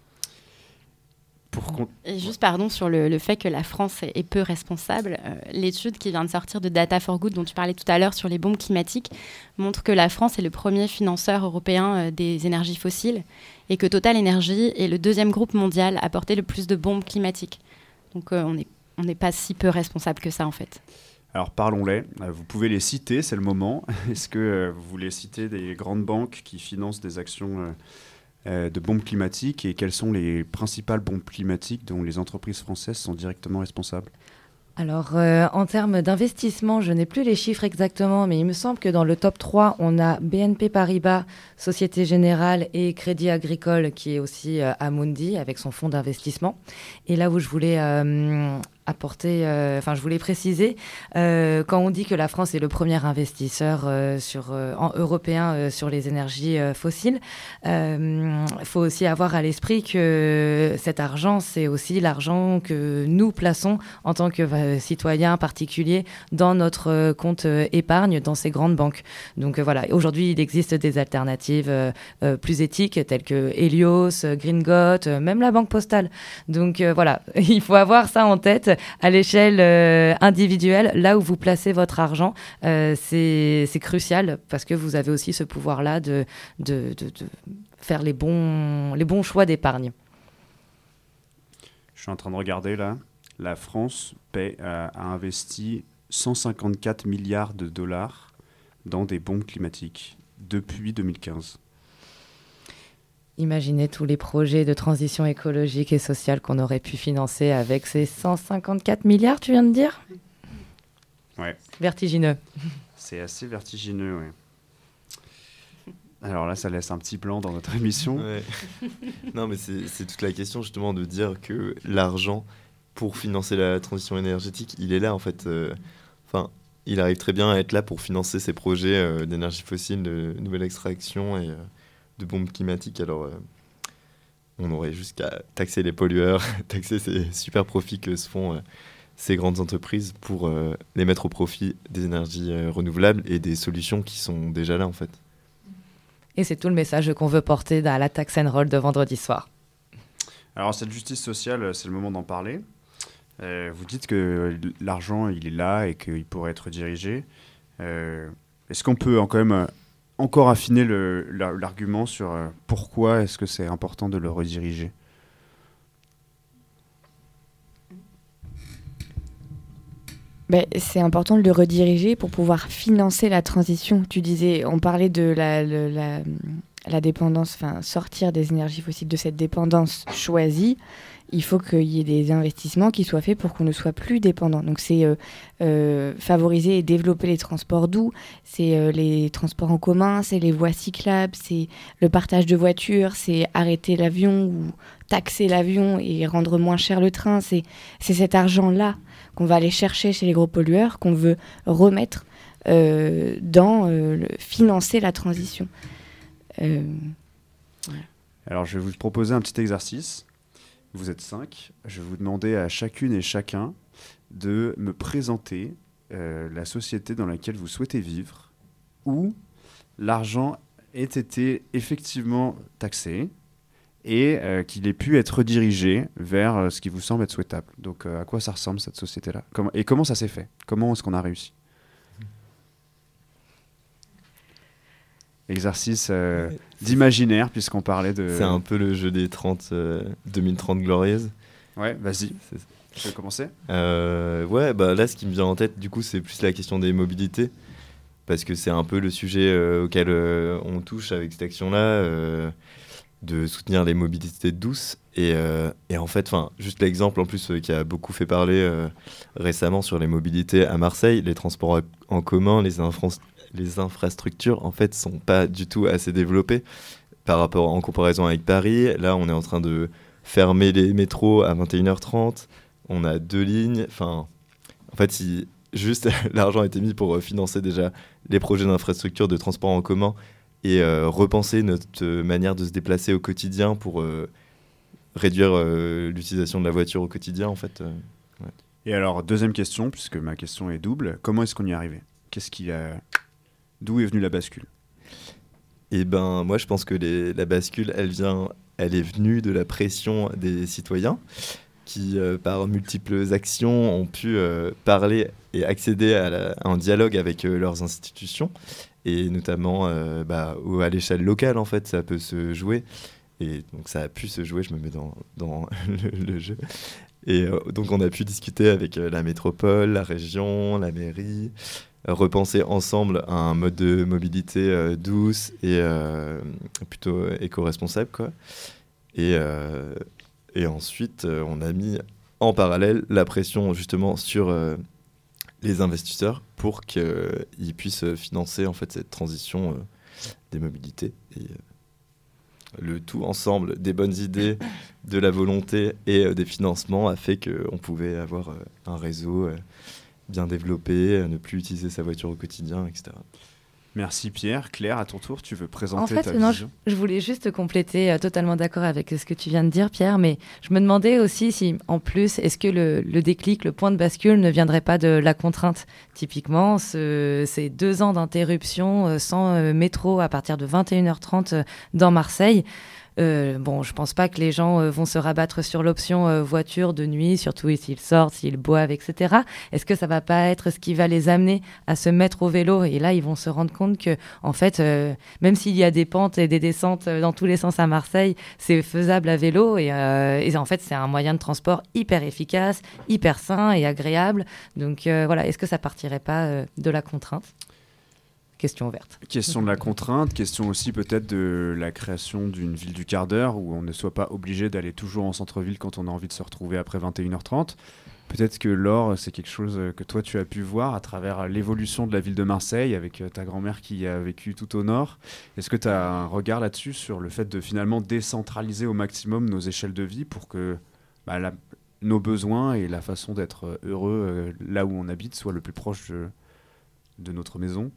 Et juste sur le fait que la France est peu responsable, l'étude qui vient de sortir de Data for Good dont tu parlais tout à l'heure sur les bombes climatiques montre que la France est le premier financeur européen des énergies fossiles et que Total Energy est le deuxième groupe mondial à porter le plus de bombes climatiques. Donc on n'est pas si peu responsable que ça en fait. Alors parlons-les, vous pouvez les citer, c'est le moment. Est-ce que vous voulez citer des grandes banques qui financent des actions de bombes climatiques et quelles sont les principales bombes climatiques dont les entreprises françaises sont directement responsables ? Alors, en termes d'investissement, je n'ai plus les chiffres exactement, mais il me semble que dans le top 3, on a BNP Paribas, Société Générale et Crédit Agricole, qui est aussi Amundi, avec son fonds d'investissement. Et là où je voulais je voulais préciser, quand on dit que la France est le premier investisseur européen sur les énergies fossiles, faut aussi avoir à l'esprit que cet argent, c'est aussi l'argent que nous plaçons en tant que citoyens particuliers dans notre compte épargne dans ces grandes banques. Donc voilà, aujourd'hui, il existe des alternatives plus éthiques telles que Helios, Greengot, même la Banque Postale. Donc voilà, il faut avoir ça en tête à l'échelle individuelle, là où vous placez votre argent, c'est crucial parce que vous avez aussi ce pouvoir-là de faire les bons choix d'épargne. Je suis en train de regarder là. La France a investi 154 milliards de dollars dans des bombes climatiques depuis 2015. Imaginez tous les projets de transition écologique et sociale qu'on aurait pu financer avec ces 154 milliards, tu viens de dire ? Ouais. Vertigineux. C'est assez vertigineux, oui. Alors là, ça laisse un petit blanc dans notre émission. Ouais. Non, mais c'est toute la question justement de dire que l'argent pour financer la transition énergétique, il est là en fait. Il arrive très bien à être là pour financer ces projets d'énergie fossile, de nouvelle extraction et de bombes climatiques. Alors, on aurait juste qu'à taxer les pollueurs, taxer ces super profits que se font ces grandes entreprises pour les mettre au profit des énergies renouvelables et des solutions qui sont déjà là en fait. Et c'est tout le message qu'on veut porter dans la Tax and Roll de vendredi soir. Alors cette justice sociale, c'est le moment d'en parler. Vous dites que l'argent, il est là et qu'il pourrait être dirigé. Est-ce qu'on peut quand même encore affiner l'argument sur pourquoi est-ce que c'est important de le rediriger ? C'est important de le rediriger pour pouvoir financer la transition. Tu disais, on parlait de la dépendance, sortir des énergies fossiles, de cette dépendance choisie. Il faut qu'il y ait des investissements qui soient faits pour qu'on ne soit plus dépendant. Donc c'est favoriser et développer les transports doux, c'est les transports en commun, c'est les voies cyclables, c'est le partage de voitures, c'est arrêter l'avion ou taxer l'avion et rendre moins cher le train. C'est cet argent-là qu'on va aller chercher chez les gros pollueurs, qu'on veut remettre dans financer la transition. Voilà. Alors je vais vous proposer un petit exercice. Vous êtes 5. Je vais vous demander à chacune et chacun de me présenter la société dans laquelle vous souhaitez vivre, où l'argent ait été effectivement taxé et qu'il ait pu être redirigé vers ce qui vous semble être souhaitable. Donc à quoi ça ressemble cette société-là ? Et comment ça s'est fait ? Comment est-ce qu'on a réussi ? Exercice d'imaginaire, puisqu'on parlait de... C'est un peu le jeu des 2030 glorieuses. Ouais, vas-y. Tu veux commencer ? Ouais, là, ce qui me vient en tête, du coup, c'est plus la question des mobilités. Parce que c'est un peu le sujet auquel on touche avec cette action-là, de soutenir les mobilités douces. Et en fait, juste l'exemple, en plus, qui a beaucoup fait parler récemment sur les mobilités à Marseille, les transports en commun, les infrastructures en fait sont pas du tout assez développées en comparaison avec Paris. Là, on est en train de fermer les métros à 21h30. On a 2 lignes. En fait, si juste l'argent a été mis pour financer déjà les projets d'infrastructures de transport en commun et repenser notre manière de se déplacer au quotidien pour réduire l'utilisation de la voiture au quotidien, en fait. Ouais. Et alors, deuxième question, puisque ma question est double. Comment est-ce qu'on y est arrivé ? D'où est venue la bascule ? Moi, je pense que la bascule, elle est venue de la pression des citoyens qui, par multiples actions, ont pu parler et accéder à un dialogue avec leurs institutions. Et notamment à l'échelle locale, en fait, ça peut se jouer. Et donc, ça a pu se jouer, je me mets dans le jeu. Et donc on a pu discuter avec la métropole, la région, la mairie, repenser ensemble un mode de mobilité douce et plutôt éco-responsable, quoi. Et ensuite, on a mis en parallèle la pression justement sur les investisseurs pour qu'ils puissent financer en fait cette transition des mobilités. Et le tout ensemble des bonnes idées, de la volonté et des financements a fait qu'on pouvait avoir un réseau bien développé, ne plus utiliser sa voiture au quotidien, etc. Merci Pierre. Claire, à ton tour, tu veux présenter ta non, vision? je voulais juste compléter, totalement d'accord avec ce que tu viens de dire, Pierre, mais je me demandais aussi si, en plus, est-ce que le déclic, le point de bascule ne viendrait pas de la contrainte? Typiquement, ces 2 ans d'interruption sans métro à partir de 21h30 dans Marseille. Bon, je pense pas que les gens vont se rabattre sur l'option voiture de nuit, surtout s'ils sortent, s'ils boivent, etc. Est-ce que ça va pas être ce qui va les amener à se mettre au vélo? Et là, ils vont se rendre compte que, en fait, même s'il y a des pentes et des descentes dans tous les sens à Marseille, c'est faisable à vélo. Et en fait, c'est un moyen de transport hyper efficace, hyper sain et agréable. Donc voilà, est-ce que ça partirait pas de la contrainte? Question ouverte. Question de la contrainte, question aussi peut-être de la création d'une ville du quart d'heure où on ne soit pas obligé d'aller toujours en centre-ville quand on a envie de se retrouver après 21h30. Peut-être que Laure, c'est quelque chose que toi tu as pu voir à travers l'évolution de la ville de Marseille avec ta grand-mère qui a vécu tout au nord. Est-ce que tu as un regard là-dessus sur le fait de finalement décentraliser au maximum nos échelles de vie pour que nos besoins et la façon d'être heureux là où on habite soient le plus proche de notre maison?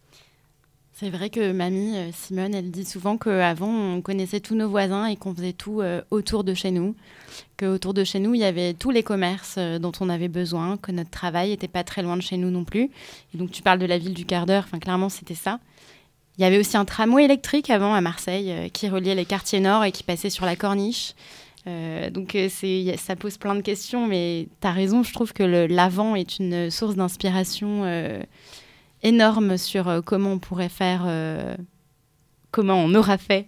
C'est vrai que mamie, Simone, elle dit souvent qu'avant, on connaissait tous nos voisins et qu'on faisait tout autour de chez nous. Qu'autour de chez nous, il y avait tous les commerces dont on avait besoin, que notre travail n'était pas très loin de chez nous non plus. Et donc, tu parles de la ville du quart d'heure, clairement, c'était ça. Il y avait aussi un tramway électrique avant à Marseille qui reliait les quartiers nord et qui passait sur la Corniche. Donc, ça pose plein de questions, mais tu as raison, je trouve que l'avant est une source d'inspiration énorme sur comment on pourrait faire, comment on aura fait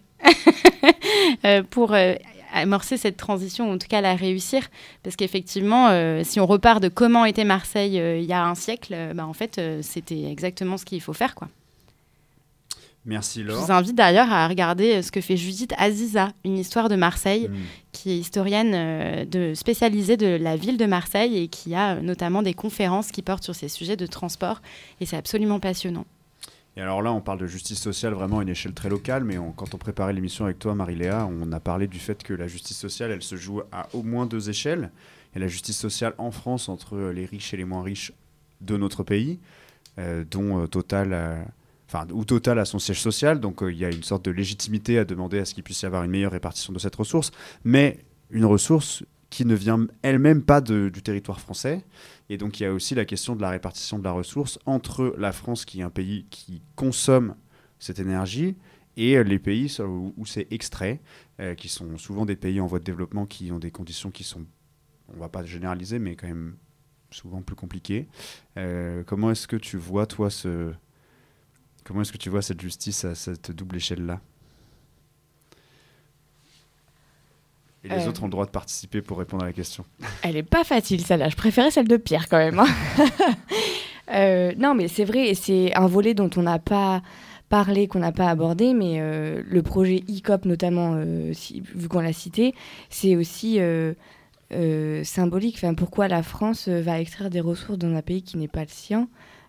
pour amorcer cette transition, ou en tout cas la réussir. Parce qu'effectivement, si on repart de comment était Marseille il y a un siècle, en fait, c'était exactement ce qu'il faut faire, quoi. Merci Laure. Je vous invite d'ailleurs à regarder ce que fait Judith Aziza, une histoire de Marseille, qui est historienne spécialisée de la ville de Marseille et qui a notamment des conférences qui portent sur ces sujets de transport. Et c'est absolument passionnant. Et alors là, on parle de justice sociale vraiment à une échelle très locale, mais quand on préparait l'émission avec toi, Marie-Léa, on a parlé du fait que la justice sociale, elle se joue à au moins 2 échelles. Il y a la justice sociale en France entre les riches et les moins riches de notre pays, dont Total... où Total a son siège social, donc il y a une sorte de légitimité à demander à ce qu'il puisse y avoir une meilleure répartition de cette ressource, mais une ressource qui ne vient elle-même pas du territoire français. Et donc il y a aussi la question de la répartition de la ressource entre la France, qui est un pays qui consomme cette énergie, et les pays où c'est extrait, qui sont souvent des pays en voie de développement, qui ont des conditions qui sont, on ne va pas généraliser, mais quand même souvent plus compliquées. Comment est-ce que tu vois, toi, Comment est-ce que tu vois cette justice à cette double échelle-là? Et les autres ont le droit de participer pour répondre à la question. Elle n'est pas facile, celle-là. Je préférais celle de Pierre, quand même. Non, mais c'est vrai, et c'est un volet dont on n'a pas parlé, qu'on n'a pas abordé, mais le projet ICOP, notamment, vu qu'on l'a cité, c'est aussi symbolique. Pourquoi la France va extraire des ressources dans un pays qui n'est pas le sien?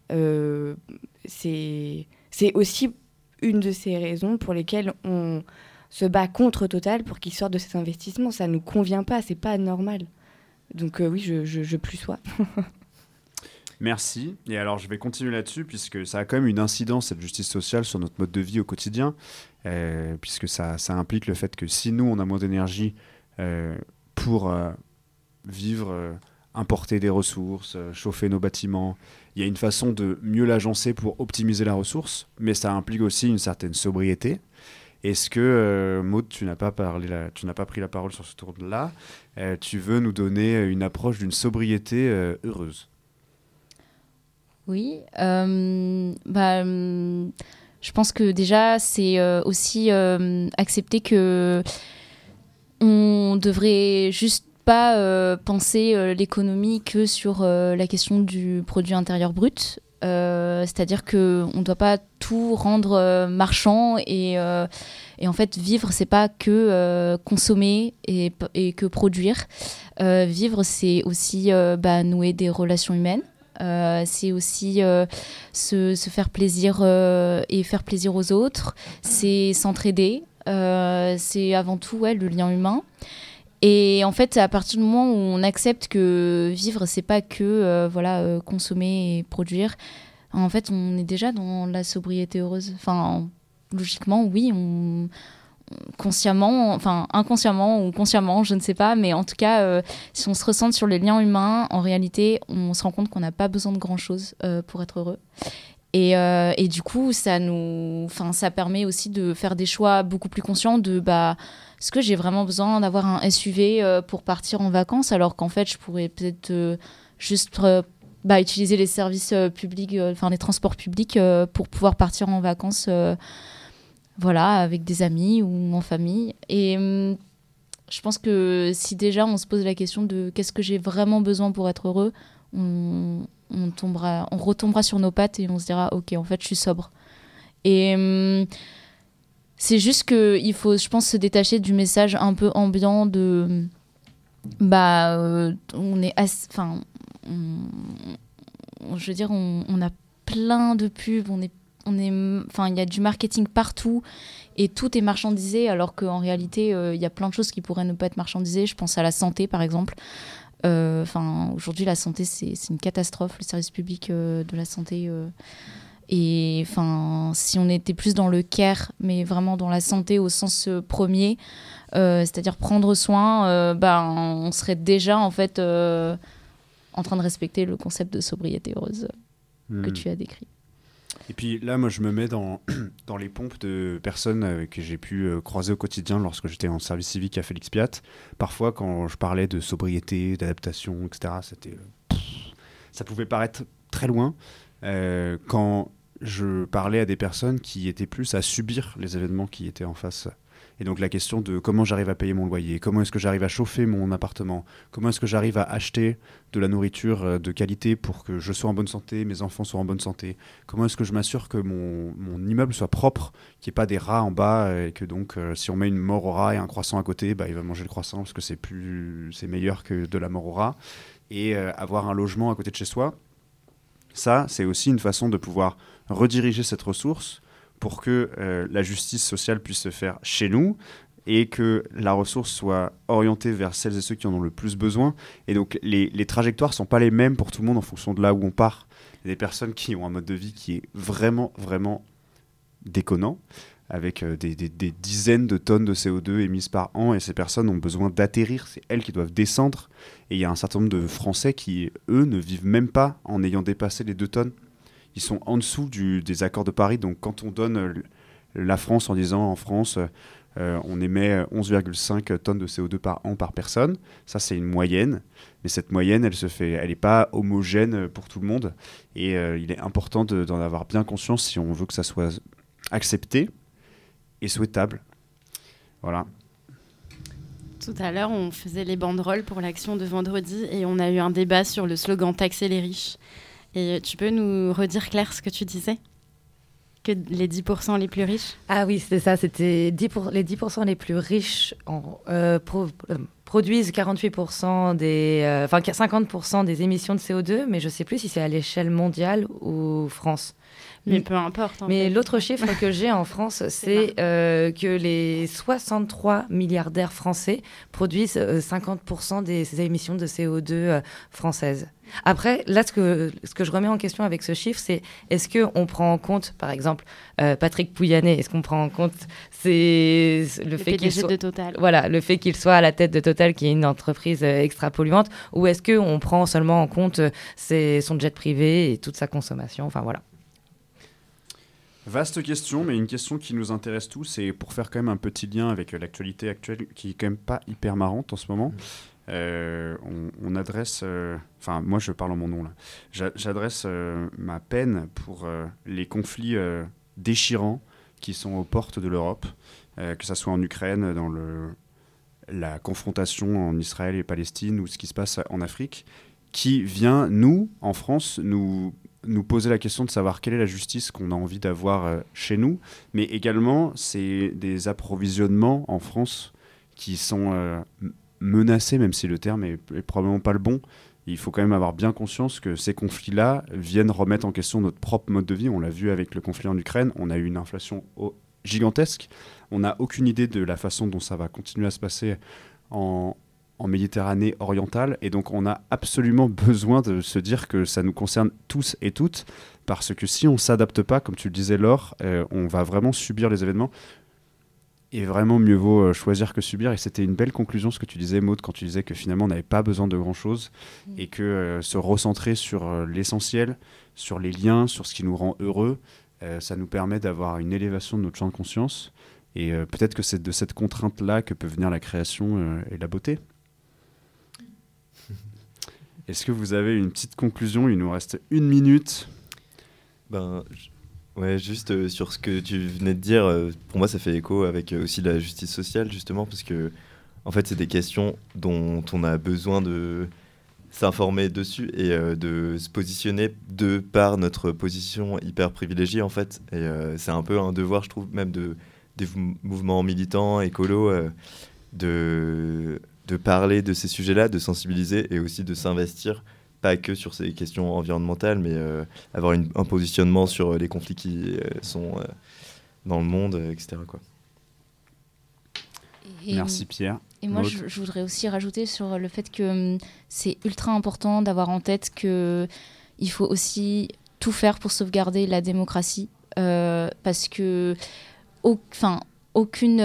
C'est aussi une de ces raisons pour lesquelles on se bat contre Total pour qu'il sorte de cet investissement. Ça ne nous convient pas, c'est pas normal. Donc oui, je plus sois. Merci. Et alors, je vais continuer là-dessus, puisque ça a quand même une incidence, cette justice sociale, sur notre mode de vie au quotidien, puisque ça implique le fait que si nous, on a moins d'énergie pour vivre... importer des ressources, chauffer nos bâtiments. Il y a une façon de mieux l'agencer pour optimiser la ressource, mais ça implique aussi une certaine sobriété. Est-ce que, Maud, tu n'as pas pris la parole sur ce tour-là, tu veux nous donner une approche d'une sobriété heureuse? Oui. Je pense que déjà, c'est aussi accepter que on devrait juste pas penser l'économie que sur la question du produit intérieur brut. C'est-à-dire qu'on ne doit pas tout rendre marchand et en fait vivre c'est pas que consommer et que produire. Vivre c'est aussi nouer des relations humaines, c'est aussi se faire plaisir et faire plaisir aux autres, c'est s'entraider, c'est avant tout le lien humain. Et en fait, à partir du moment où on accepte que vivre, c'est pas que consommer et produire, en fait, on est déjà dans la sobriété heureuse. Enfin, logiquement, oui, inconsciemment ou consciemment, je ne sais pas, mais en tout cas, si on se ressent sur les liens humains, en réalité, on se rend compte qu'on n'a pas besoin de grand-chose pour être heureux. Et du coup, ça permet aussi de faire des choix beaucoup plus conscients de est-ce que j'ai vraiment besoin d'avoir un SUV pour partir en vacances, alors qu'en fait, je pourrais peut-être juste utiliser les services publics, les transports publics pour pouvoir partir en vacances avec des amis ou en famille. Et je pense que si déjà on se pose la question de qu'est-ce que j'ai vraiment besoin pour être heureux, on retombera sur nos pattes et on se dira ok, en fait je suis sobre. Et c'est juste qu'il faut, je pense, se détacher du message un peu ambiant de on est on a plein de pubs, il y a du marketing partout et tout est marchandisé, alors qu'en réalité il y a plein de choses qui pourraient ne pas être marchandisées. Je pense à la santé par exemple. Aujourd'hui la santé c'est une catastrophe, le service public de la santé. Et si on était plus dans le care, mais vraiment dans la santé au sens premier, c'est-à-dire prendre soin, on serait déjà en fait en train de respecter le concept de sobriété heureuse que tu as décrit. Et puis là, moi, je me mets dans les pompes de personnes que j'ai pu croiser au quotidien lorsque j'étais en service civique à Félix Piat. Parfois, quand je parlais de sobriété, d'adaptation, etc., ça pouvait paraître très loin. Quand je parlais à des personnes qui étaient plus à subir les événements qui étaient en face. Et donc la question de comment j'arrive à payer mon loyer, comment est-ce que j'arrive à chauffer mon appartement, comment est-ce que j'arrive à acheter de la nourriture de qualité pour que je sois en bonne santé, mes enfants soient en bonne santé, comment est-ce que je m'assure que mon immeuble soit propre, qu'il n'y ait pas des rats en bas et que donc si on met une mort au rat et un croissant à côté, il va manger le croissant parce que c'est meilleur que de la mort au rat. Et avoir un logement à côté de chez soi, ça c'est aussi une façon de pouvoir rediriger cette ressource pour que la justice sociale puisse se faire chez nous et que la ressource soit orientée vers celles et ceux qui en ont le plus besoin. Et donc les trajectoires ne sont pas les mêmes pour tout le monde en fonction de là où on part. Il y a des personnes qui ont un mode de vie qui est vraiment, vraiment déconnant, avec des dizaines de tonnes de CO2 émises par an, et ces personnes ont besoin d'atterrir, c'est elles qui doivent descendre. Et il y a un certain nombre de Français qui, eux, ne vivent même pas en ayant dépassé les 2 tonnes. Ils sont en dessous des accords de Paris. Donc quand on donne la France en disant en France on émet 11,5 tonnes de CO2 par an par personne, ça c'est une moyenne, mais cette moyenne elle n'est pas homogène pour tout le monde, et il est important d'en avoir bien conscience si on veut que ça soit accepté et souhaitable. Voilà. Tout à l'heure on faisait les banderoles pour l'action de vendredi et on a eu un débat sur le slogan « Taxer les riches ». Et tu peux nous redire, Claire, ce que tu disais ? Que les 10% les plus riches ? Ah oui, c'était ça. C'était les 10% les plus riches produisent 48% 50% des émissions de CO2, mais je ne sais plus si c'est à l'échelle mondiale ou France. Mais peu importe. Mais l'autre chiffre que j'ai en France, c'est que les 63 milliardaires français produisent 50% des émissions de CO2 françaises. Après, là, ce que je remets en question avec ce chiffre, c'est est-ce qu'on prend en compte, par exemple, Patrick Pouyanné, est-ce qu'on prend en compte le fait qu'il soit, de Total. Voilà, le fait qu'il soit à la tête de Total, qui est une entreprise extra polluante, ou est-ce qu'on prend seulement en compte son jet privé et toute sa consommation, enfin voilà. Vaste question, mais une question qui nous intéresse tous, et pour faire quand même un petit lien avec l'actualité actuelle, qui est quand même pas hyper marrante en ce moment. On adresse, moi je parle en mon nom là, j'adresse ma peine pour les conflits déchirants qui sont aux portes de l'Europe, que ça soit en Ukraine, dans la confrontation en Israël et Palestine ou ce qui se passe en Afrique, qui vient, nous, en France, nous poser la question de savoir quelle est la justice qu'on a envie d'avoir chez nous, mais également, c'est des approvisionnements en France qui sont menacés, même si le terme est probablement pas le bon. Il faut quand même avoir bien conscience que ces conflits-là viennent remettre en question notre propre mode de vie. On l'a vu avec le conflit en Ukraine, on a eu une inflation gigantesque. On n'a aucune idée de la façon dont ça va continuer à se passer en Méditerranée orientale. Et donc, on a absolument besoin de se dire que ça nous concerne tous et toutes, parce que si on ne s'adapte pas, comme tu le disais, Laure, on va vraiment subir les événements. Et vraiment, mieux vaut choisir que subir. Et c'était une belle conclusion, ce que tu disais, Maud, quand tu disais que finalement, on n'avait pas besoin de grand-chose et que se recentrer sur l'essentiel, sur les liens, sur ce qui nous rend heureux, ça nous permet d'avoir une élévation de notre champ de conscience. Et peut-être que c'est de cette contrainte-là que peut venir la création et la beauté. Est-ce que vous avez une petite conclusion ? Il nous reste 1 minute. Ouais, juste sur ce que tu venais de dire, pour moi ça fait écho avec aussi la justice sociale, justement, parce que en fait c'est des questions dont on a besoin de s'informer dessus et de se positionner de par notre position hyper privilégiée, en fait. Et c'est un peu un devoir, je trouve, même des mouvements militants, écolos, de parler de ces sujets-là, de sensibiliser et aussi de s'investir, pas que sur ces questions environnementales, mais avoir un positionnement sur les conflits qui sont dans le monde, etc., quoi. Merci Pierre. Et moi, je voudrais aussi rajouter sur le fait que c'est ultra important d'avoir en tête qu'il faut aussi tout faire pour sauvegarder la démocratie, parce que aucune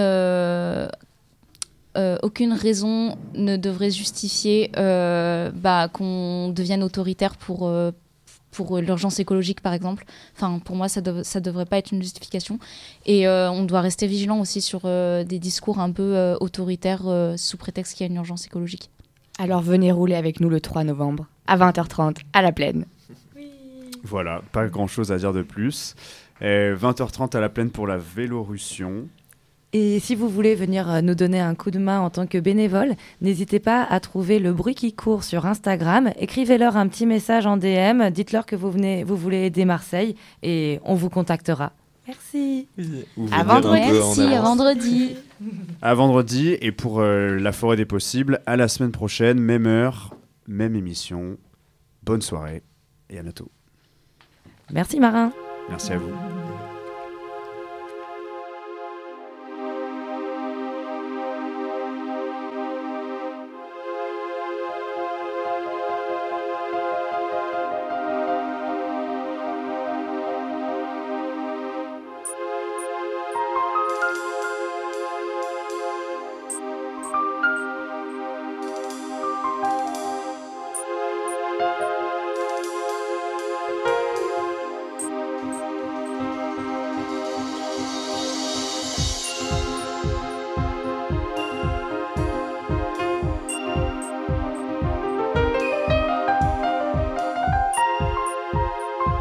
raison ne devrait justifier qu'on devienne autoritaire pour l'urgence écologique, par exemple. Enfin, pour moi, ça devrait pas être une justification. Et on doit rester vigilant aussi sur des discours un peu autoritaires sous prétexte qu'il y a une urgence écologique. Alors venez rouler avec nous le 3 novembre, à 20h30, à la Plaine. Oui. Voilà, pas grand-chose à dire de plus. 20h30 à la Plaine pour la Vélorussion. Et si vous voulez venir nous donner un coup de main en tant que bénévole, n'hésitez pas à trouver Le Bruit qui court sur Instagram. Écrivez-leur un petit message en DM, dites-leur que vous voulez aider Marseille et on vous contactera. Merci. À vendredi. À vendredi. À vendredi et pour la forêt des possibles, à la semaine prochaine, même heure, même émission. Bonne soirée et à bientôt. Merci Marin. Merci à vous.